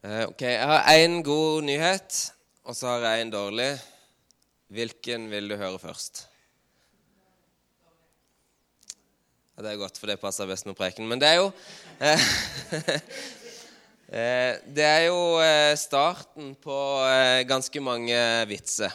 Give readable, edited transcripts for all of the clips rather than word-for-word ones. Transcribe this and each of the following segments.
Ok, jeg har en god nyhet, og så har jeg en dårlig. Hvilken vil du høre først? Ja, det er godt, for det passer best med preken. Men det er jo det er jo starten på ganske mange vitser.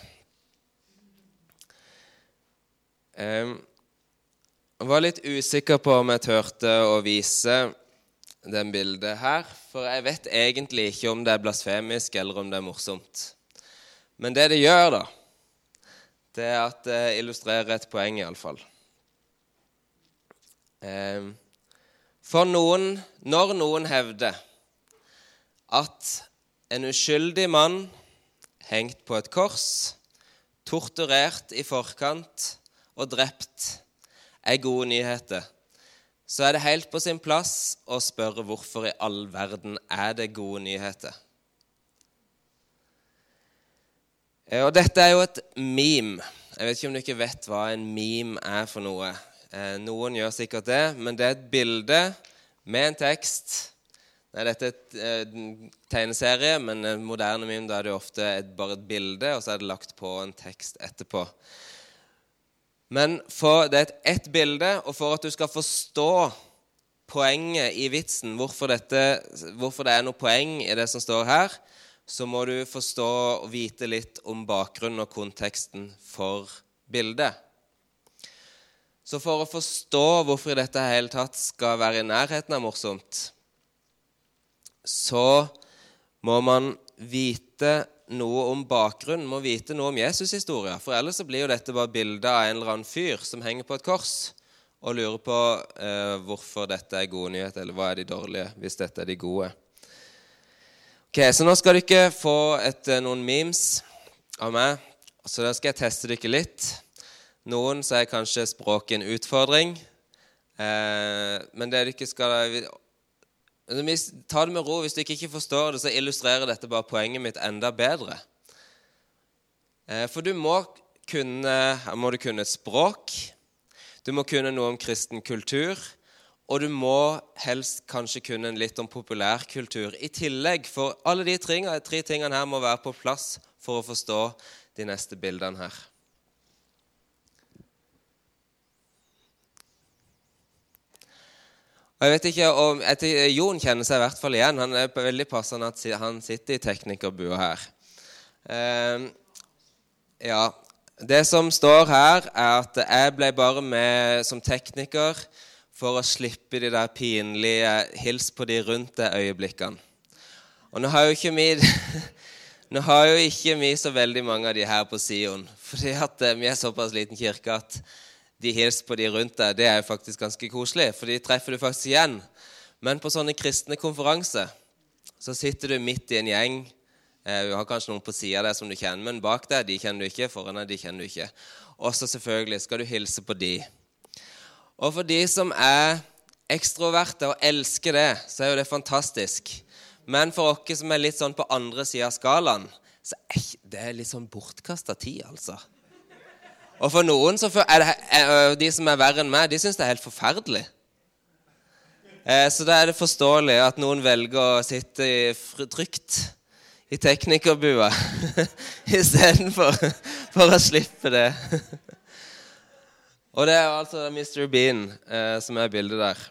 Jeg var litt usikker på om jeg tørte å vise den bildet her, for jeg vet egentlig ikke om det er blasfemisk eller om det er morsomt. Men det gjør da, det er at det illustrerer et poeng i alle fall. For når noen hevder at en uskyldig mann hengt på et kors, torturert i forkant og drept er gode nyheter, så er det helt på sin plass å spørre hvorfor i all verden er det gode nyheter. Og dette er jo et meme. Jeg vet ikke om du ikke vet hva en meme er for noe. Noen gjør sikkert det, men det er et bilde med en tekst. Nei, dette er en tegneserie, men en moderne meme da er det ofte bare et bilde, og så er det lagt på en tekst etterpå. Men det er ett bilde, og for at du skal forstå poenget i vitsen, hvorfor det er noe poeng i det som står her, så må du forstå og vite litt om bakgrunnen og konteksten for bildet. Så for å forstå hvorfor dette hele tatt skal være i nærheten av morsomt, så må man vite noe om bakgrunnen, må vite noe om Jesus-historien. For ellers så blir jo dette bare bildet av en eller annen fyr som henger på et kors og lurer på hvorfor dette er gode nyheter, eller hva er de dårlige, hvis dette er de gode. Ok, så nå skal du ikke få noen memes av meg, så da skal jeg teste dere litt. Noen så er kanskje språket en utfordring, men det du ikke skal... Ta det med ro. Hvis du ikke forstår det, så illustrerer dette bare poenget mitt enda bedre. For du må kunne et språk, du må kunne noe om kristen kultur, og du må helst kanskje kunne litt om populærkultur i tillegg, for alle de tre tingene her må være på plass for å forstå de neste bildene her. Og jeg vet ikke om Jon kjenner seg i hvert fall igjen. Han er veldig passende at han sitter i teknikerbua her. Ja, det som står her er at jeg ble bare med som tekniker for å slippe de der pinlige hils på de rundt det øyeblikkene. Og nå har jo ikke vi så veldig mange av de her på Sion, fordi at vi er såpass liten kirke at de hils på de rundt deg, det er jo faktisk ganske koselig, for de treffer du faktisk igjen. Men på sånne kristne konferanser, så sitter du midt i en gjeng. Du har kanskje noen på siden av deg som du kjenner, men bak deg, de kjenner du ikke, foran deg, de kjenner du ikke. Og så selvfølgelig skal du hilse på de. Og for de som er ekstroverte og elsker det, så er jo det fantastisk. Men for oss som er litt sånn på andre siden av skalaen, så er det litt sånn bortkastet tid, altså. Og for noen så de som er verre enn meg, de synes det er helt forferdelig. Så da er det forståelig at noen velger å sitte trygt i teknikerbua i stedet for å slippe det. Og det er altså Mr. Bean som er bildet der.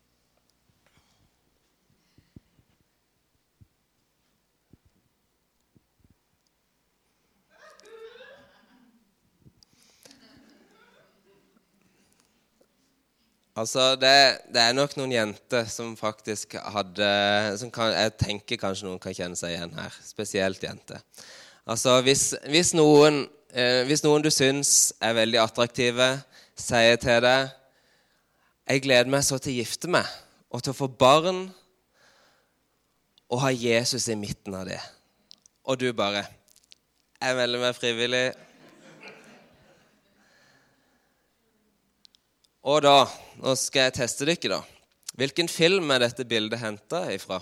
Altså, det er nok noen jenter som faktisk jeg tenker kanskje noen kan kjenne seg igjen her, spesielt jenter. Altså, hvis noen du synes er veldig attraktive, sier til deg, jeg gleder meg så til å gifte meg, og til å få barn, og ha Jesus i midten av det. Og du bare, jeg melder meg frivillig. Og da, nå skal jeg teste dere da. Hvilken film er dette bildet hentet ifra?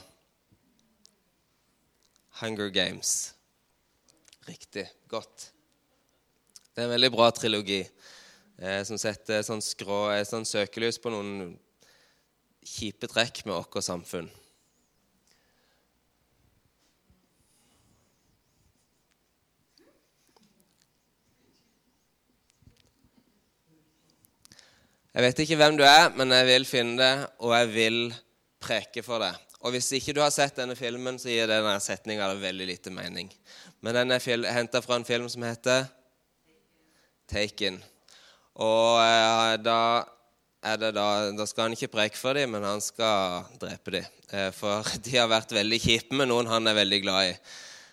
Hunger Games. Riktig, godt. Det er en veldig bra trilogi som setter sånn søkelys på noen kjipe trekk med vårt samfunn. Jeg vet ikke hvem du er, men jeg vil finne det, og jeg vil preke for deg. Og hvis ikke du har sett denne filmen, så gir denne setningen veldig lite mening. Men den er hentet fra en film som heter Taken. Og da skal han ikke preke for dem, men han skal drepe dem. For de har vært veldig kjipe med noen han er veldig glad i.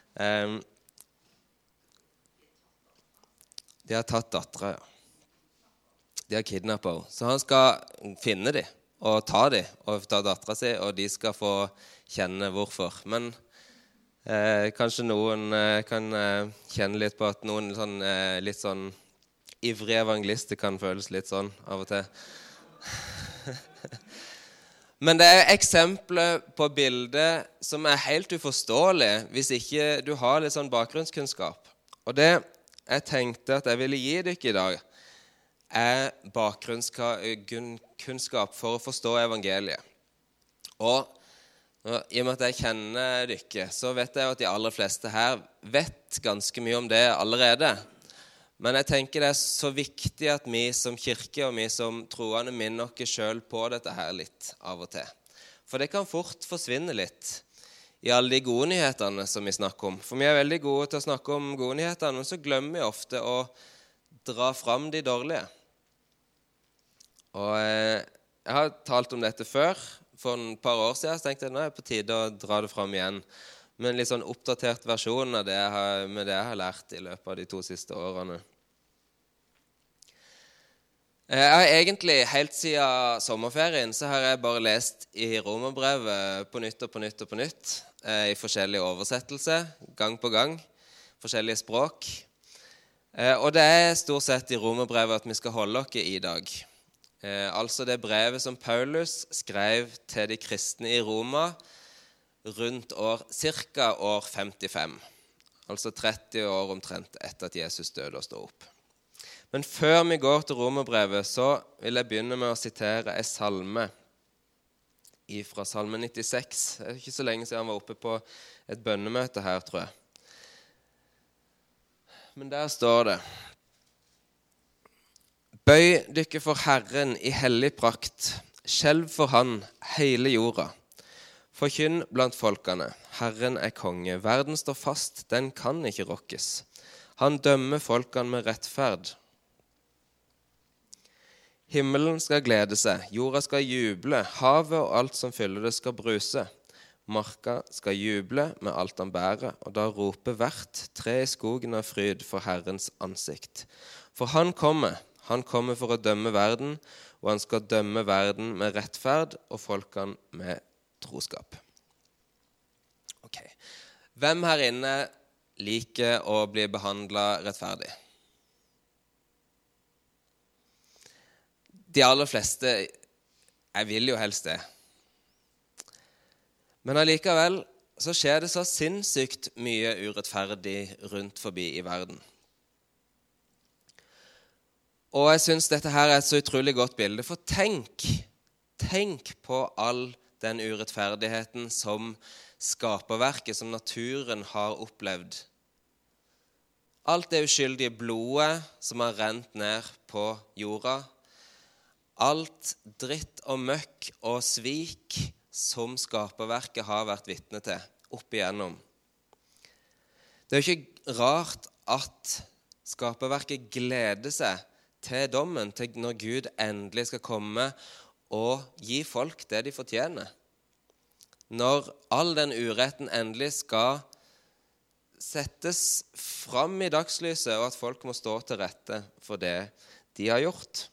De har tatt datteren, ja. De har kidnappet henne. Så han skal finne dem og ta dem og ta datteren sin, og de skal få kjenne hvorfor. Men kanskje noen kan kjenne litt på at noen litt sånn ivrige evangelister kan føles litt sånn av og til. Men det er eksempler på bilder som er helt uforståelige hvis ikke du har litt sånn bakgrunnskunnskap. Og det jeg tenkte at jeg ville gi dere i dag, er bakgrunnskunnskap for å forstå evangeliet. Og i og med at jeg kjenner dere, så vet jeg at de aller fleste her vet ganske mye om det allerede. Men jeg tenker det er så viktig at vi som kirke og vi som troende minner oss selv på dette her litt av og til. For det kan fort forsvinne litt i alle de gode nyhetene som vi snakker om. For vi er veldig gode til å snakke om gode nyhetene, men så glemmer vi ofte å dra fram de dårlige. Og jeg har talt om dette før. For et par år siden så tenkte jeg nå er det på tide å dra det fram igjen. Med en litt sånn oppdatert versjon av det jeg har lært i løpet av de 2 siste årene. Jeg har egentlig helt siden sommerferien så har jeg bare lest i Romerbrevet på nytt og på nytt og på nytt. I forskjellige oversettelser, gang på gang. Forskjellige språk. Og det er stort sett i Romerbrevet at vi skal holde oss i dag. Altså det brevet som Paulus skrev til de kristne i Roma rundt cirka år 55. Altså 30 år omtrent etter at Jesus døde og stod opp. Men før vi går til Romerbrevet, så vil jeg begynne med å sitere en salme fra salme 96. Det er ikke så lenge siden han var oppe på et bønnemøte her, tror jeg. Men der står det: Bøy dykke for Herren i hellig prakt, skjelv for han hele jorda. Forkynn blant folkene, Herren er konge, verden står fast, den kan ikke rokkes. Han dømmer folkene med rettferd. Himmelen skal glede seg, jorda skal juble, havet og alt som fyller det skal bruse. Marka skal juble med alt han bærer, og da roper hvert tre i skogen av fryd for Herrens ansikt. For han kommer for å dømme verden, og han skal dømme verden med rettferd og folkene med troskap. Ok. Hvem her inne liker å bli behandlet rettferdig? De aller fleste, jeg vil jo helst det. Men allikevel så skjer det så sinnssykt mye urettferdig rundt forbi i verden. Og jeg synes dette her er et så utrolig godt bilde, for tenk på all den urettferdigheten som skaperverket, som naturen har opplevd. Alt det uskyldige blodet som har rent ned på jorda, alt dritt og møkk og svik som skaperverket har vært vitne til opp igjennom. Det er jo ikke rart at skaperverket gleder seg til dommen, til når Gud endelig skal komme og gi folk det de fortjener. Når all den uretten endelig skal settes fram i dagslyset, og at folk må stå til rette for det de har gjort.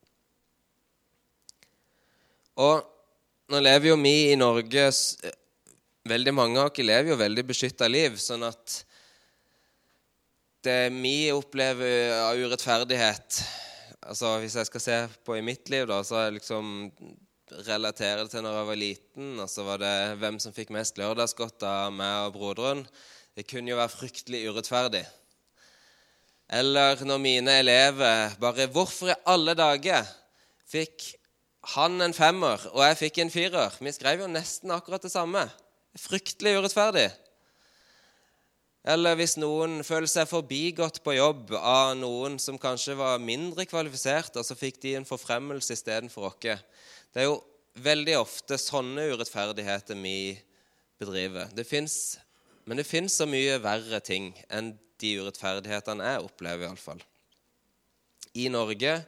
Og nå lever jo vi i Norge, veldig mange av oss lever jo veldig beskyttet liv, sånn at det vi opplever av urettferdighet, altså hvis jeg skal se på i mitt liv da, så er jeg liksom relaterer det til når jeg var liten, og så var det hvem som fikk mest lørdagsgodt av meg og broderen. Det kunne jo være fryktelig urettferdig. Eller når mine elever bare, hvorfor i alle dager fikk han en 5-er, og jeg fikk en 4-er? Vi skrev jo nesten akkurat det samme. Fryktelig urettferdig. Eller hvis noen føler seg forbigått på jobb av noen som kanskje var mindre kvalifisert, og så fikk de en forfremmelse i stedet for oss. Det er jo veldig ofte sånne urettferdigheter vi bedriver. Men det finnes så mye verre ting enn de urettferdighetene jeg opplever i alle fall. I Norge,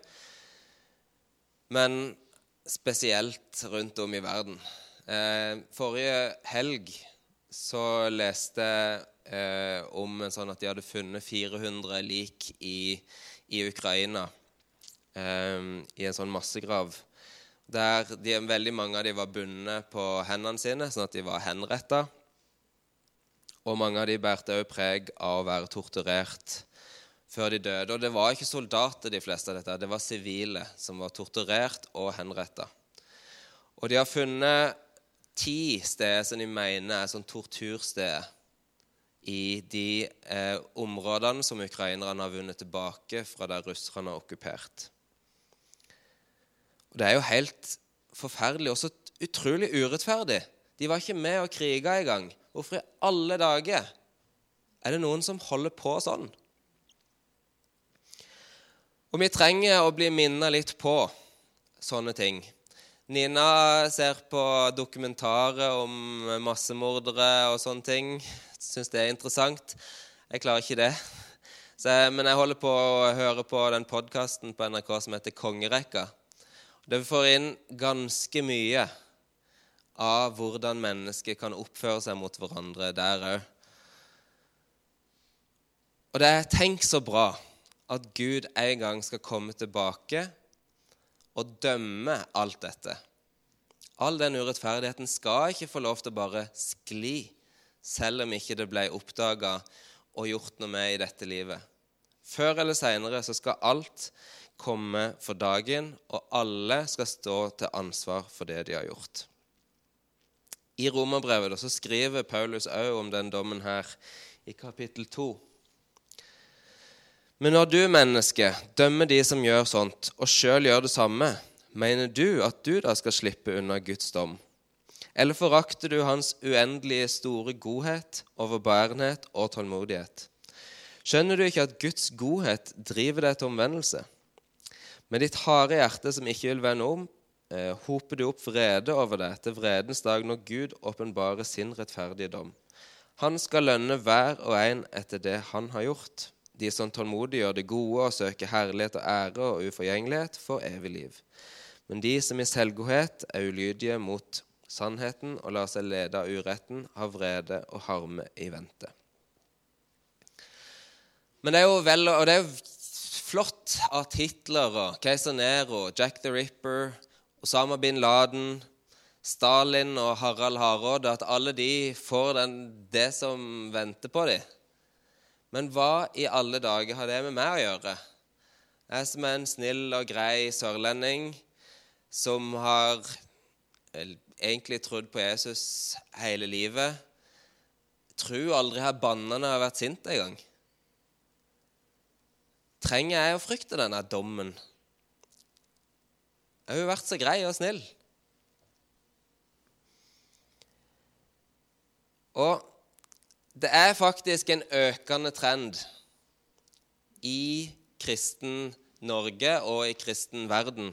men spesielt rundt om i verden. Forrige helg så leste jeg om en sånn at de hadde funnet 400 lik i Ukraina i en sånn massegrav, der veldig mange av de var bundet på hendene sine, sånn at de var henrettet. Og mange av de bærte også preg av å være torturert før de døde. Og det var ikke soldater, de fleste av dette. Det var sivile som var torturert og henrettet. Og de har funnet 10 steder som de mener er sånn tortursteder i de områdene som ukrainerne har vunnet tilbake fra der russerne har okkupert. Og det er jo helt forferdelig, og så utrolig urettferdig. De var ikke med å krige i gang. Hvorfor i alle dager er det noen som holder på sånn? Og vi trenger å bli minnet litt på sånne ting. Nina ser på dokumentarer om massemordere og sånne ting. Synes det er interessant. Jeg klarer ikke det. Men jeg holder på å høre på den podcasten på NRK som heter Kongerekka. Det får inn ganske mye av hvordan mennesker kan oppføre seg mot hverandre der også. Og det er tenk så bra at Gud en gang skal komme tilbake og dømme alt dette. All den urettferdigheten skal ikke få lov til å bare skli, selv om ikke det ble oppdaget og gjort noe med i dette livet. Før eller senere så skal alt komme for dagen, og alle skal stå til ansvar for det de har gjort. I Romerbrevet så skriver Paulus også om den dommen her i kapittel 2. Men når du, menneske, dømmer de som gjør sånt, og selv gjør det samme, mener du at du da skal slippe unna Guds dom? Eller forakter du hans uendelige store godhet, overbærenhet og tålmodighet? Skjønner du ikke at Guds godhet driver deg til omvendelse? Med ditt harde hjerte som ikke vil vende om, hoper du opp vrede over deg til vredens dag når Gud åpenbarer sin rettferdige dom. Han skal lønne hver og en etter det han har gjort. De som tålmodig gjør det gode og søker herlighet og ære og uforgjengelighet får evig liv. Men de som i selvgodhet er ulydige mot sannheten og lar seg lede av uretten, har vrede og harme i vente. Men det er jo flott at Hitler og Keiser Nero, Jack the Ripper, Osama bin Laden, Stalin og Harald Hardråde, at alle de får det som venter på dem. Men hva i alle dager har det med meg å gjøre? Jeg som er en snill og grei sørlending, som har egentlig trodd på Jesus hele livet, tror aldri jeg bannet når jeg har vært sint en gang. Trenger jeg å frykte denne dommen? Jeg har jo vært så grei og snill. Og det er faktisk en økende trend i kristen Norge og i kristen verden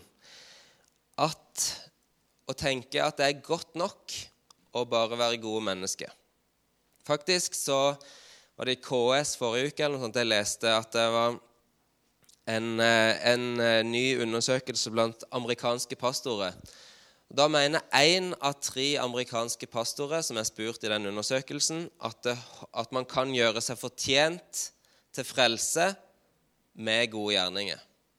å tenke at det er godt nok å bare være gode mennesker. Faktisk så var det i KS forrige uke eller noe sånt jeg leste at det var en ny undersøkelse blant amerikanske pastorer. Da mener 1 av 3 amerikanske pastorer som er spurt i den undersøkelsen at man kan gjøre seg fortjent til frelse med gode gjerninger.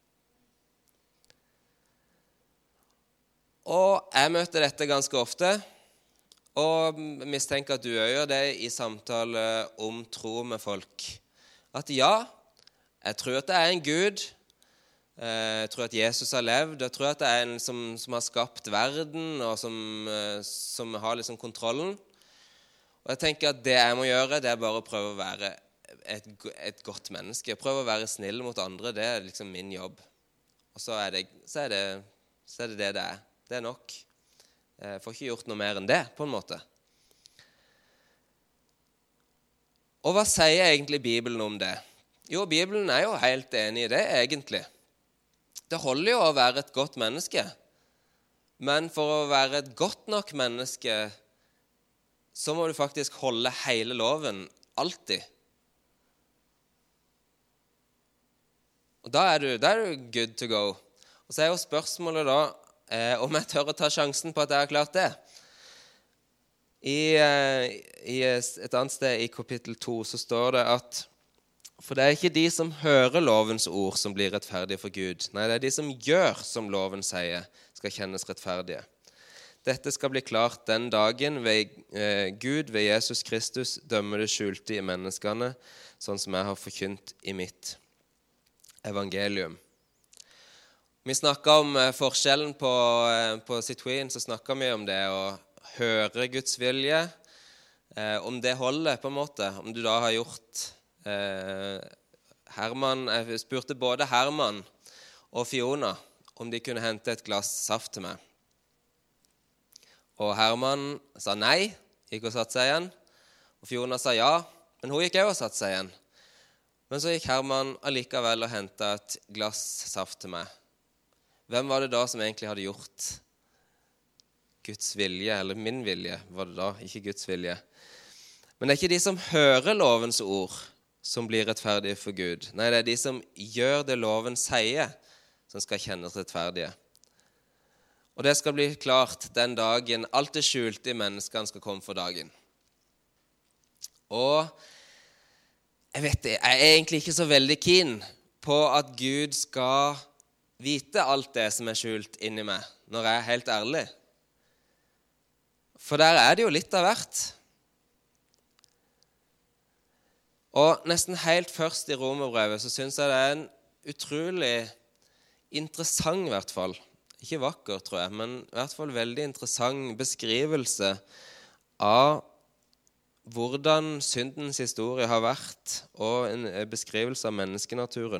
Og jeg møter dette ganske ofte, og mistenker at du gjør det i samtale om tro med folk. At ja, jeg tror at det er en Gud. Jeg tror at Jesus har levd. Jeg tror at det er en som har skapt verden, og som har liksom kontrollen. Og jeg tenker at det jeg må gjøre, det er bare å prøve å være et godt menneske. Prøve å være snill mot andre, det er liksom min jobb. Og så er det det er. Det er nok. Jeg får ikke gjort noe mer enn det, på en måte. Og hva sier egentlig Bibelen om det? Jo, Bibelen er jo helt enig i det, egentlig. Det holder jo å være et godt menneske. Men for å være et godt nok menneske, så må du faktisk holde hele loven, alltid. Og da er du good to go. Og så er jo spørsmålet da, om jeg tør å ta sjansen på at jeg har klart det. I et annet sted i kapittel 2 så står det at for det er ikke de som hører lovens ord som blir rettferdige for Gud. Nei, det er de som gjør som loven sier, skal kjennes rettferdige. Dette skal bli klart den dagen Gud ved Jesus Kristus dømmer det skjulte i menneskene, sånn som jeg har forkynt i mitt evangelium. Vi snakket om forskjellen på Citroën, så snakket vi om det å høre Guds vilje, om det holder på en måte, om du da har gjort jeg spurte både Herman og Fiona om de kunne hente et glass saft til meg. Og Herman sa nei, gikk og satt seg igjen. Og Fiona sa ja, men hun gikk også og satt seg igjen. Men så gikk Herman allikevel og hentet et glass saft til meg. Hvem var det da som egentlig hadde gjort Guds vilje, eller min vilje var det da, ikke Guds vilje. Men det er ikke de som hører lovens ord som blir rettferdige for Gud. Nei, det er de som gjør det loven sier, som skal kjennes rettferdige. Og det skal bli klart den dagen alt det skjulte i menneskene skal komme for dagen. Og jeg er egentlig ikke så veldig keen på at Gud skal vite alt det som er skjult inni meg, når jeg er helt ærlig. For der er det jo litt av hvert. Og nesten helt først i Romerbrevet så synes jeg det er en utrolig interessant i hvert fall. Ikke vakker, tror jeg, men i hvert fall veldig interessant beskrivelse av hvordan syndens historie har vært, og en beskrivelse av menneskenaturen.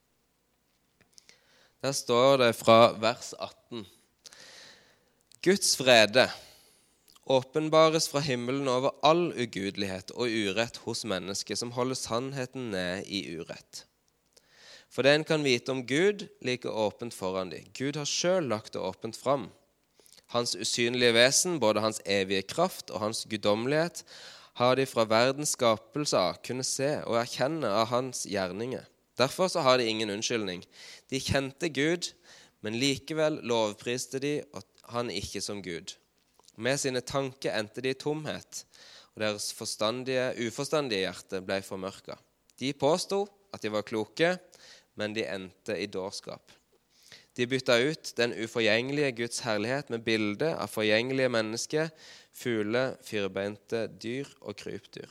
Der står det fra vers 18. Guds vrede åpenbares fra himmelen over all ugudelighet og urett hos mennesker som holder sannheten ned i urett. For det en kan vite om Gud like åpent foran dem. Gud har selv lagt det åpent fram. Hans usynlige vesen, både hans evige kraft og hans guddommelighet, har de fra verdens skapelse av kunne se og erkjenne av hans gjerninger. Derfor så har de ingen unnskyldning. De kjente Gud, men likevel lovpriste de han ikke som Gud. Med sine tanker endte de i tomhet, og deres uforstandige hjerte ble formørket. De påstod at de var kloke, men de endte i dårskap. De byttet ut den uforgjengelige Guds herlighet med bilde av forgjengelige mennesker, fugler, firbeinte dyr og krypdyr.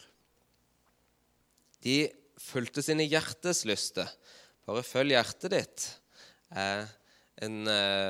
De fulgte sine hjertes lyster. Bare følg hjertet ditt er en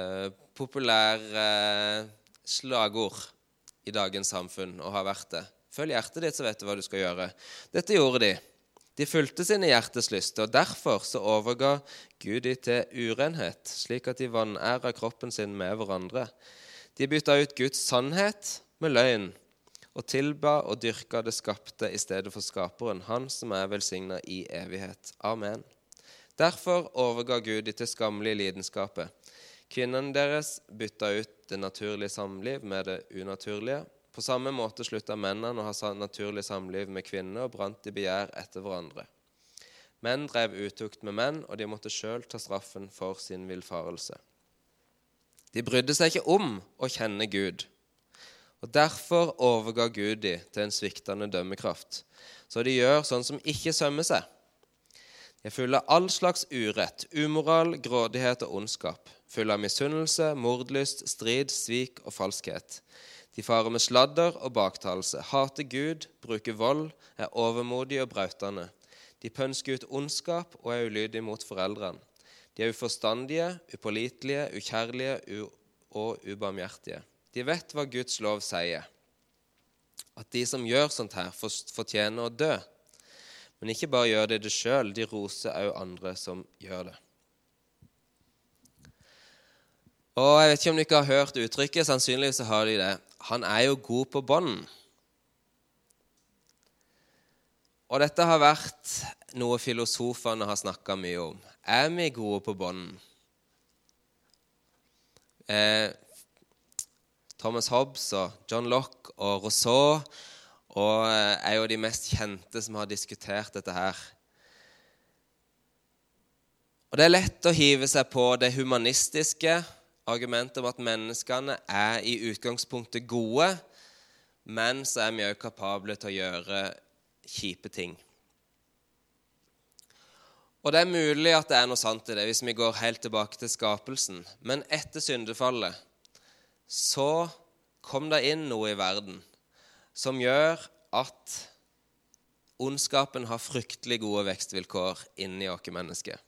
populær slagord i dagens samfunn og har vært det. Følg hjertet ditt, så vet du hva du skal gjøre. Dette gjorde de. De fulgte sine hjertes lyster, og derfor så overga Gud de til urenhet, slik at de vanæret kroppen sin med hverandre. De byttet ut Guds sannhet med løgn, og tilba og dyrka det skapte i stedet for skaperen, han som er velsignet i evighet. Amen. Derfor overga Gud de til skammelige lidenskapet. Kvinnene deres byttet ut det naturlige samliv med det unaturlige. På samme måte sluttet mennene å ha naturlig samliv med kvinner og brant i begjær etter hverandre. Menn drev utukt med menn, og de måtte selv ta straffen for sin villfarelse. De brydde seg ikke om å kjenne Gud, og derfor overga Gud de til en sviktende dømmekraft, så de gjør sånn som ikke sømmer seg. De er fulle av all slags urett, umoral, grådighet og ondskap, fulle av misunnelse, mordlyst, strid, svik og falskhet. De farer med sladder og baktalelse, hater Gud, bruker vold, er overmodige og brautende. De pønsker ut ondskap og er ulydige mot foreldrene. De er uforstandige, upålitelige, ukjærlige og ubarmhjertige. De vet hva Guds lov sier, at de som gjør sånt her fortjener å dø. Men ikke bare gjør de det selv, de roser også andre som gjør det. Og jeg vet ikke om du ikke har hørt uttrykket, sannsynligvis så har de det. Han er jo god på bånden. Og dette har vært noe filosoferne har snakket mye om. Er vi gode på bånden? Thomas Hobbes og John Locke og Rousseau er jo de mest kjente som har diskutert dette her. Og det er lett å hive seg på det humanistiske argumentet om at menneskene er i utgangspunktet gode, men så er vi også kapable til å gjøre kjipe ting. Og det er mulig at det er noe sant i det, hvis vi går helt tilbake til skapelsen. Men etter syndefallet, så kom det inn noe i verden som gjør at ondskapen har fryktelig gode vekstvilkår inni oss mennesker.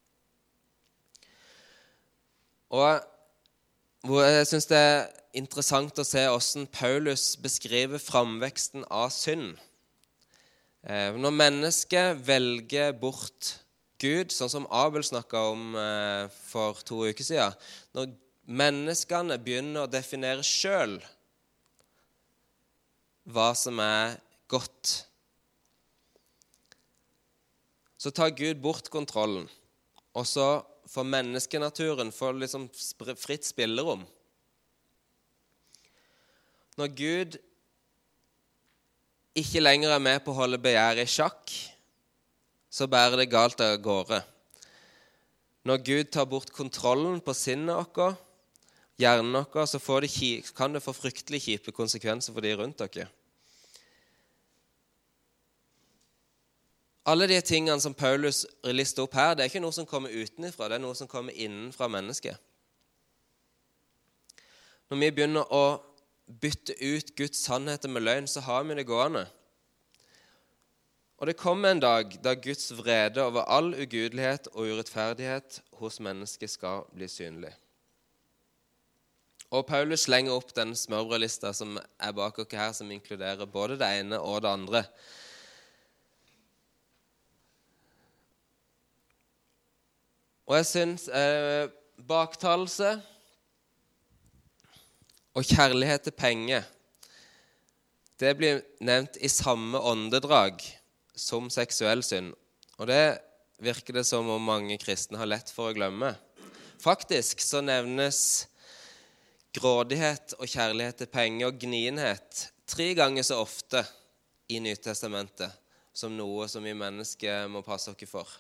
Og jeg synes det er interessant å se hvordan Paulus beskriver framveksten av synd. Når mennesket velger bort Gud, sånn som Abel snakket om for 2 uker siden, når menneskene begynner å definere selv hva som er godt, så tar Gud bort kontrollen, og så får menneskenaturen liksom fritt spillerom. Når Gud ikke lenger er med på å holde begjæret i sjakk, så bærer det galt av gårde. Når Gud tar bort kontrollen på sinnet vårt, hjernen vår, så kan det få fryktelig kjipe konsekvenser for de rundt dere. Alle de tingene som Paulus lister opp her, det er ikke noe som kommer utenfra, det er noe som kommer innenfra mennesket. Når vi begynner å bytte ut Guds sannheter med løgn, så har vi det gående. Og det kommer en dag da Guds vrede over all ugudelighet og urettferdighet hos mennesket skal bli synlig. Og Paulus slenger opp den smørbrødlista som er bak dere her, som inkluderer både det ene og det andre. Og jeg synes baktalelse og kjærlighet til penger, det blir nevnt i samme åndedrag som seksuell synd. Og det virker det som om mange kristne har lett for å glemme. Faktisk så nevnes grådighet og kjærlighet til penger og gnienhet 3 ganger så ofte i Nytestamentet som noe som vi mennesker må passe oss for.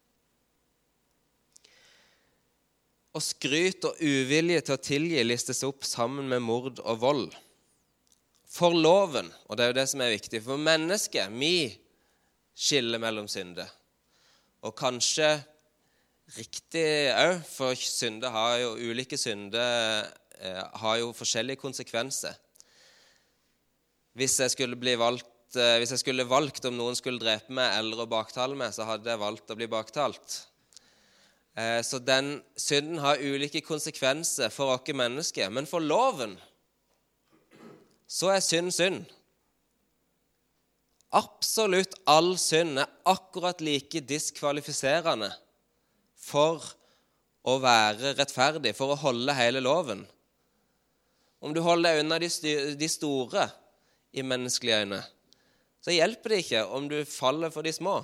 Og skryt og uvilje til å tilgi listes opp sammen med mord og vold. For loven, og det er jo det som er viktig, for mennesket, vi skiller mellom synder. Og kanskje riktig også, for synder har jo, ulike synder har jo forskjellige konsekvenser. Hvis jeg skulle valgt om noen skulle drepe meg eller å baktale meg, så hadde jeg valgt å bli baktalt. Så den synden har ulike konsekvenser for oss mennesker. Men for loven, så er synd. Absolutt all synd er akkurat like diskvalifiserende for å være rettferdig, for å holde hele loven. Om du holder deg unna de store i menneskelige øyne, så hjelper det ikke om du faller for de små.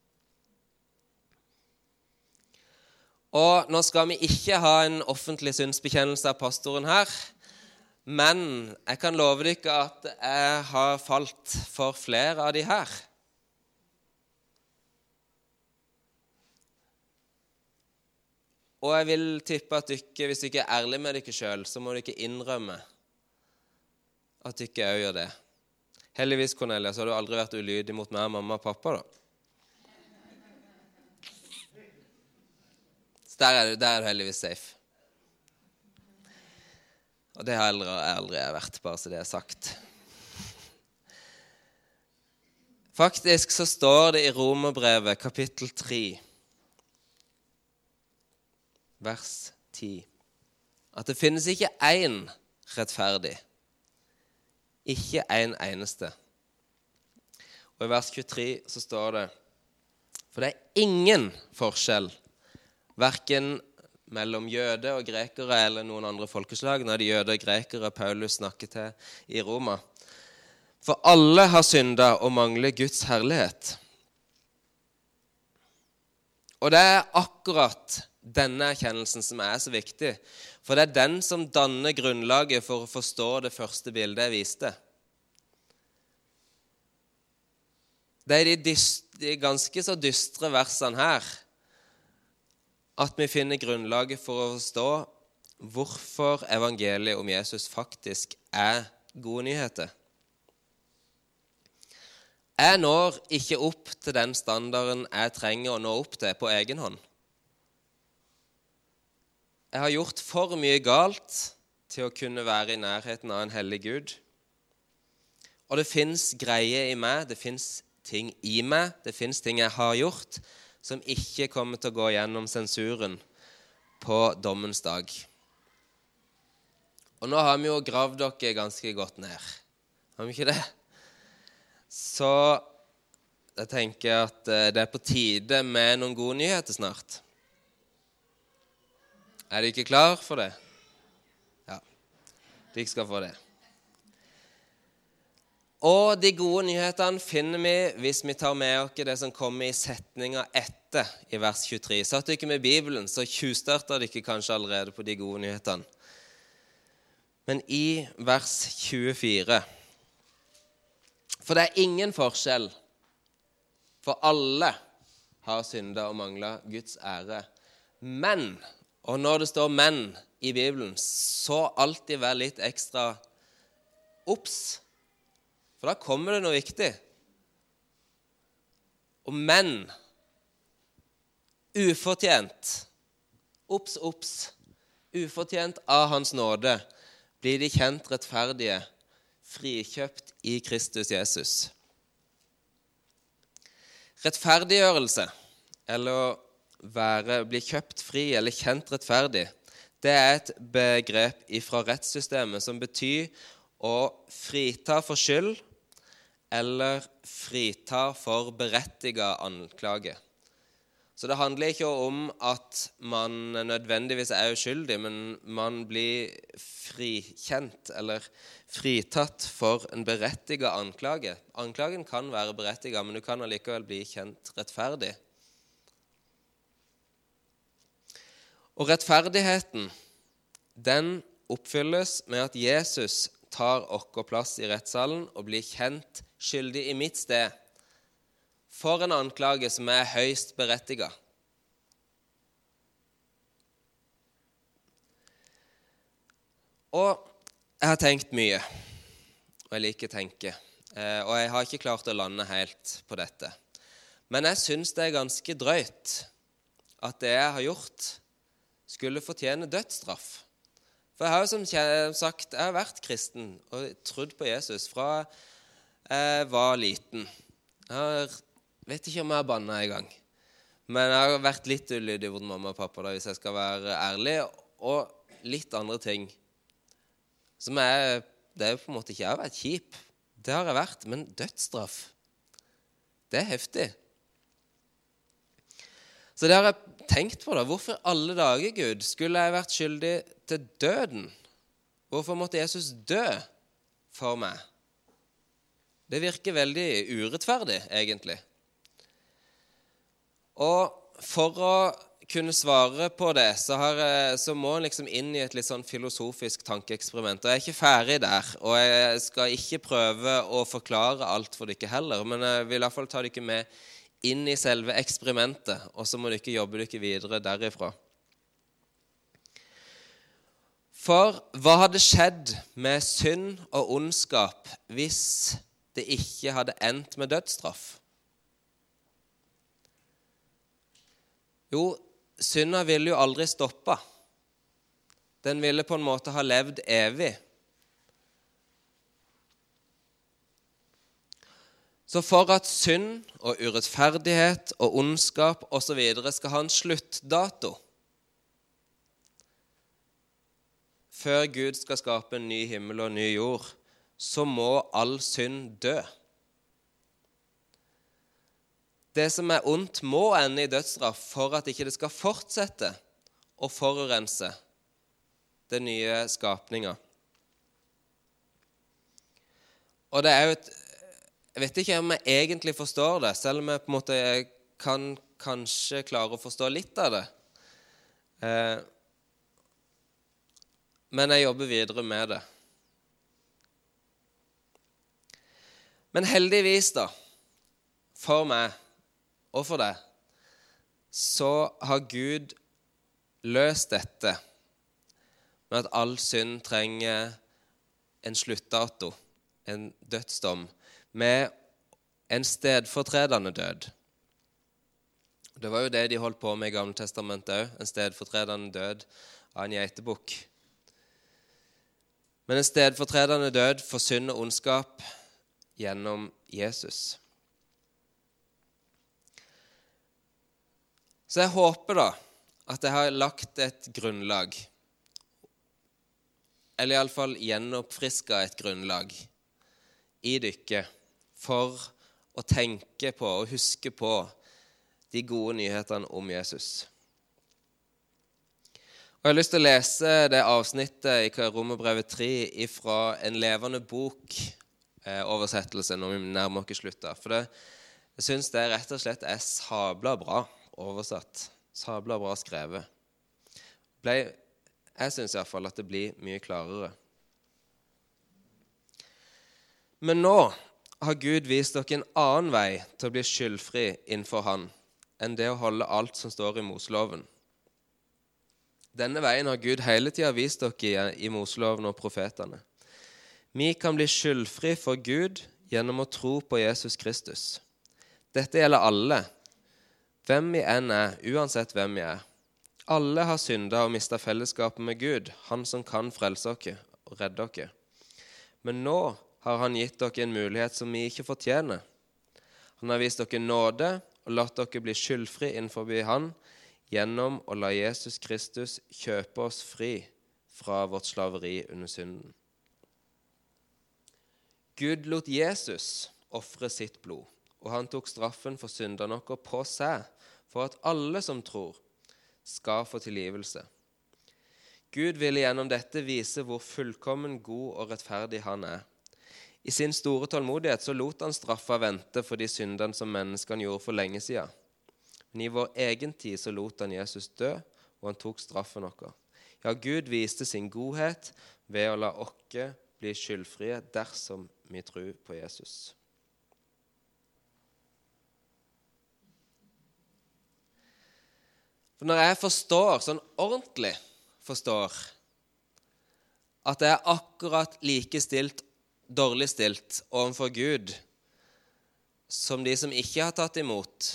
Og nå skal vi ikke ha en offentlig syndsbekjennelse av pastoren her, men jeg kan love dere at jeg har falt for flere av de her. Og jeg vil tippe at dere, hvis dere er ærlige med dere selv, så må dere innrømme at dere også gjør det. Heldigvis, Cornelia, så har du aldri vært ulydig mot meg, mamma og pappa da. Så der er du heldigvis safe. Og det har jeg aldri vært, bare så det er sagt. Faktisk så står det i Romerbrevet kapittel 3, vers 10, at det finnes ikke en rettferdig, ikke en eneste. Og i vers 23 så står det, for det er ingen forskjell, hverken mellom jøder og grekere eller noen andre folkeslag, når det er jøder og grekere Paulus snakker til i Roma. For alle har syndet og mangler Guds herlighet. Og det er akkurat denne erkjennelsen som er så viktig, for det er den som danner grunnlaget for å forstå det første bildet jeg viste. Det er de ganske så dystre versene her at vi finner grunnlaget for å forstå hvorfor evangeliet om Jesus faktisk er gode nyheter. Jeg når ikke opp til den standarden jeg trenger å nå opp til på egen hånd. Jeg har gjort for mye galt til å kunne være i nærheten av en hellig Gud. Og det finnes greier i meg, det finnes ting i meg, det finnes ting jeg har gjort, som ikke kommer til å gå gjennom sensuren på dommens dag. Og nå har vi jo gravd dere ganske godt ned. Har vi ikke det? Så jeg tenker at det er på tide med noen gode nyheter snart. Er de ikke klar for det? Ja, de skal få det. Og de gode nyhetene finner vi hvis vi tar med oss det som kommer i setninga etter i vers 23. Satt du ikke med Bibelen, så tjuvstarter dere kanskje allerede på de gode nyhetene. Men i vers 24, for det er ingen forskjell, for alle har syndet og manglet Guds ære. Men, og når det står men i Bibelen, så alltid vær litt ekstra obs, for da kommer det noe viktig. Og men, ufortjent, obs, ufortjent av hans nåde, blir de kjent rettferdige, frikjøpt i Kristus Jesus. Rettferdiggjørelse, eller bli kjøpt fri eller kjent rettferdig, det er et begrep fra rettssystemet som betyr å frita for skyld eller frita for berettiget anklage. Så det handler ikke om at man nødvendigvis er uskyldig, men man blir frikjent eller fritatt for en berettiget anklage. Anklagen kan være berettiget, men du kan allikevel bli kjent rettferdig. Og rettferdigheten, den oppfylles med at Jesus tar vår plass i rettssalen og blir kjent skyldig i mitt sted for en anklage som er høyst berettiget. Og jeg har tenkt mye, og jeg liker å tenke, og jeg har ikke klart å lande helt på dette. Men jeg synes det er ganske drøyt at det jeg har gjort skulle fortjene dødsstraff. For jeg har jo som sagt, jeg har vært kristen og trodd på Jesus fra jeg var liten. Jeg vet ikke om jeg har bannet en gang, men jeg har vært litt ulydig mot mamma og pappa da, hvis jeg skal være ærlig, og litt andre ting. Det er jo på en måte ikke jeg har vært kjip. Det har jeg vært, men dødsstraff, det er heftig. Så det har jeg tenkt på da. Hvorfor alle dager, Gud, skulle jeg vært skyldig til døden? Hvorfor måtte Jesus dø for meg? Det virker veldig urettferdig, egentlig. Og for å kunne svare på det, så må en liksom inn i et litt sånn filosofisk tankeeksperiment. Og jeg er ikke ferdig der, og jeg skal ikke prøve å forklare alt for dere heller, men jeg vil i hvert fall ta dere med inn i selve eksperimentet, og så må dere jobbe dere videre derifra. For hva hadde skjedd med synd og ondskap hvis det ikke hadde endt med dødsstraff? Jo, synda ville jo aldri stoppe. Den ville på en måte ha levd evig. Så for at synd og urettferdighet og ondskap og så videre skal ha en sluttdato, før Gud skal skape en ny himmel og en ny jord, så må all synd dø. Det som er ondt må ende i dødsstraff for at ikke det skal fortsette å forurense den nye skapninga. Og det er jo jeg vet ikke om jeg egentlig forstår det, selv om jeg på en måte kan kanskje klarer å forstå litt av det. Men jeg jobber videre med det. Men heldigvis da, for meg og for deg, så har Gud løst dette med at all synd trenger en sluttdato, en dødsdom, med en stedfortredende død. Det var jo det de holdt på med i Gamle Testamentet også, en stedfortredende død av en geitebukk. Men en stedfortredende død for synd og ondskap gjennom Jesus. Så jeg håper da at jeg har lagt et grunnlag, eller i alle fall gjenoppfrisket et grunnlag i dykket for å tenke på og huske på de gode nyhetene om Jesus. Og jeg har lyst til å lese det avsnittet i Romerbrevet 3 fra en levende bok oversettelse når vi nærmer oss slutt. For jeg synes det rett og slett er sabla bra oversatt, sabla bra skrevet. Jeg synes i hvert fall at det blir mye klarere. Men nå har Gud vist dere en annen vei til å bli skyldfri innenfor han, enn det å holde alt som står i Moseloven. Denne veien har Gud hele tiden vist dere i Moseloven og profetene. Vi kan bli skyldfri for Gud gjennom å tro på Jesus Kristus. Dette gjelder alle, hvem vi enn er, uansett hvem vi er. Alle har syndet og mistet fellesskapet med Gud, han som kan frelse dere og redde dere. Men nå har han gitt dere en mulighet som vi ikke fortjener. Han har vist dere nåde og latt dere bli skyldfri innenfor han, gjennom å la Jesus Kristus kjøpe oss fri fra vårt slaveri under synden. Gud lot Jesus offre sitt blod, og han tok straffen for syndene våre på seg, for at alle som tror skal få tilgivelse. Gud ville gjennom dette vise hvor fullkommen, god og rettferdig han er. I sin store tålmodighet så lot han straffa vente for de syndene som menneskene gjorde for lenge siden. Men i vår egen tid så lot han Jesus dø, og han tok straffen vår. Ja, Gud viste sin godhet ved å la oss bli skyldfrie dersom vi tror på Jesus. For når jeg forstår, sånn ordentlig forstår, at jeg er akkurat like stilt, dårlig stilt overfor Gud som de som ikke har tatt imot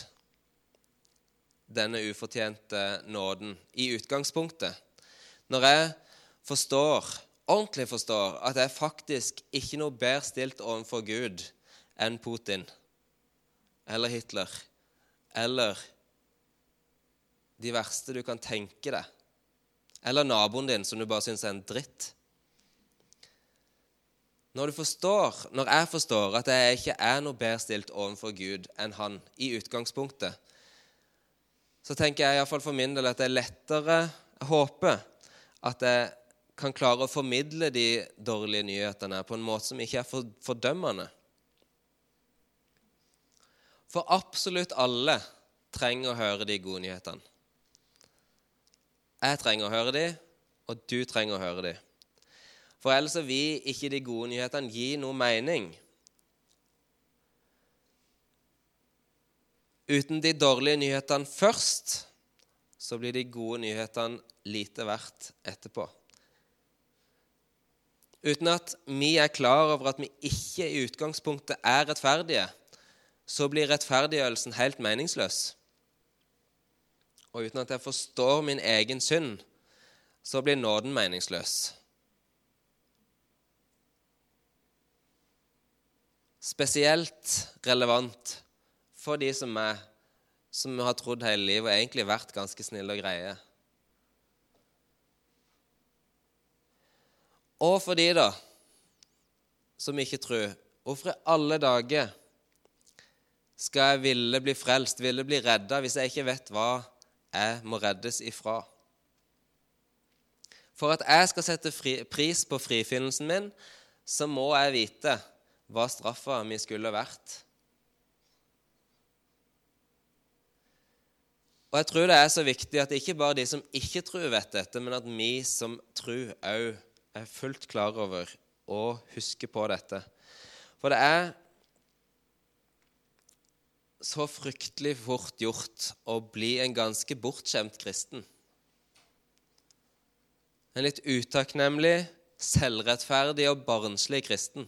denne ufortjente nåden i utgangspunktet. Når jeg ordentlig forstår at jeg faktisk ikke noe bedre stilt overfor Gud enn Putin, eller Hitler, eller de verste du kan tenke deg, eller naboen din som du bare synes er en dritt. Når jeg forstår at jeg ikke er noe bedre stilt overfor Gud enn han i utgangspunktet, så tenker jeg i hvert fall for min del at det er lettere, jeg håper, at jeg kan klare å formidle de dårlige nyhetene på en måte som ikke er fordømmende. For absolutt alle trenger å høre de gode nyhetene. Jeg trenger å høre de, og du trenger å høre de. For ellers vil ikke de gode nyhetene gi noe mening. Uten de dårlige nyhetene først, så blir de gode nyhetene lite verdt etterpå. Uten at vi er klar over at vi ikke i utgangspunktet er rettferdige, så blir rettferdiggjørelsen helt meningsløs. Og uten at jeg forstår min egen synd, så blir nåden meningsløs. Spesielt relevant for de som har trodd hele livet og egentlig vært ganske snille og greie. Og for de da, som ikke tror, hvorfor i alle dager skal jeg ville bli frelst, ville bli reddet, hvis jeg ikke vet hva jeg må reddes ifra? For at jeg skal sette pris på frifinnelsen min, så må jeg vite hva straffa mi skulle vært. Og jeg tror det er så viktig at ikke bare de som ikke tror vet dette, men at vi som tror også er fullt klar over og husker på dette. For det er så fryktelig fort gjort å bli en ganske bortskjemt kristen. En litt utakknemlig, selvrettferdig og barnslig kristen.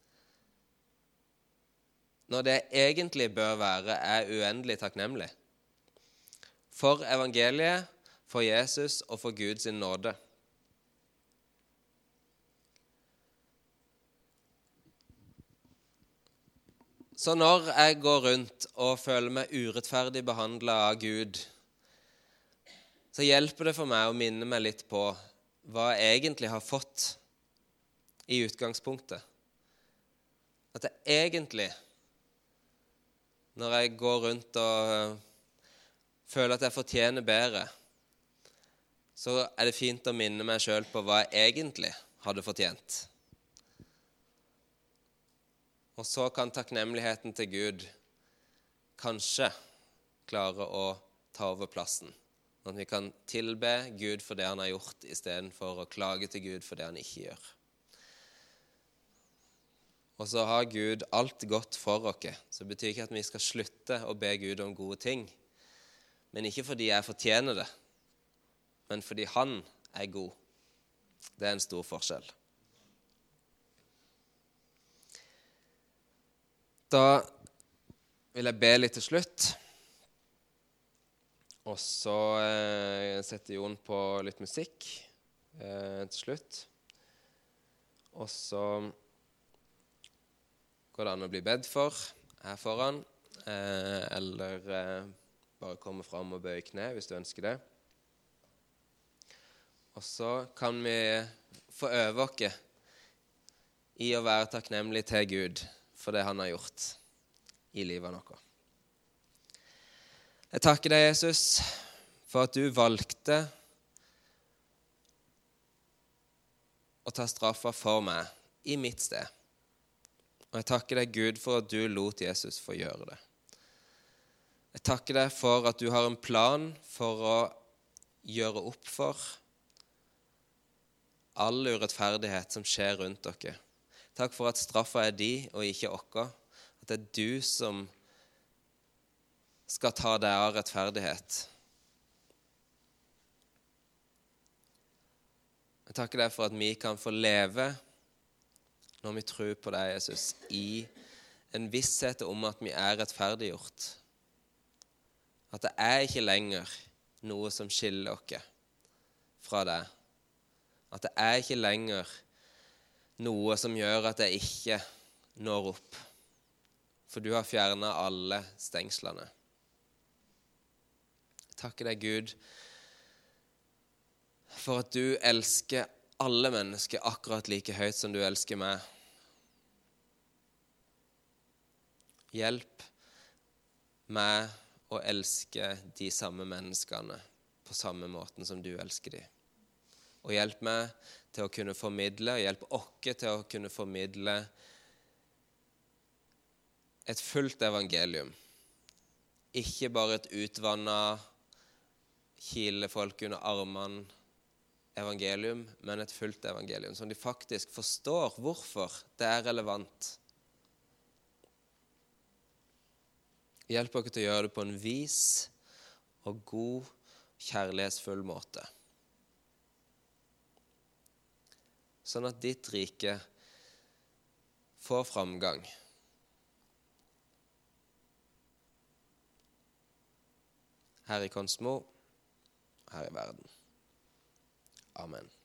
Når det egentlig bør være, er uendelig takknemlig. For evangeliet, for Jesus og for Guds nåde. Så når jeg går rundt og føler meg urettferdig behandlet av Gud, så hjelper det for meg å minne meg litt på hva jeg egentlig har fått i utgangspunktet. At jeg egentlig, når jeg går rundt og føler at jeg fortjener bedre, så er det fint å minne meg selv på hva jeg egentlig hadde fortjent. Og så kan takknemligheten til Gud kanskje klare å ta over plassen. At vi kan tilbe Gud for det han har gjort, i stedet for å klage til Gud for det han ikke gjør. Og så har Gud alt godt for oss. Så det betyr ikke at vi skal slutte å be Gud om gode ting. Men ikke fordi jeg fortjener det, men fordi han er god. Det er en stor forskjell. Da vil jeg be litt til slutt. Og så setter Jon på litt musikk til slutt. Og så går det an å bli bedt for her foran, eller bare komme fram og bøye kne hvis du ønsker det. Og så kan vi få øve oss i å være takknemlig til Gud for det han har gjort i livet vårt. Jeg takker deg, Jesus, for at du valgte å ta straffa for meg i mitt sted. Og jeg takker deg, Gud, for at du lot Jesus få gjøre det. Jeg takker deg for at du har en plan for å gjøre opp for all urettferdighet som skjer rundt dere. Takk for at straffa er de og ikke oss. At det er du som skal ta deg av rettferdighet. Jeg takker deg for at vi kan få leve når vi tror på deg, Jesus, i en visshet om at vi er rettferdiggjort. At det er ikke lenger noe som skiller oss fra deg. At det er ikke lenger noe som gjør at jeg ikke når opp. For du har fjernet alle stengslene. Jeg takker deg, Gud, for at du elsker alle mennesker akkurat like høyt som du elsker meg. Hjelp meg å elske de samme menneskene på samme måten som du elsker de. Og hjelp meg til å kunne formidle, og hjelp oss til å kunne formidle et fullt evangelium. Ikke bare et utvannet, kile folk under armene evangelium, men et fullt evangelium, som de faktisk forstår hvorfor det er relevant. Hjelp oss til å gjøre det på en vis og god, kjærlighetsfull måte. Sånn at ditt rike får framgang. Her i Konsmo, her i verden. Amen.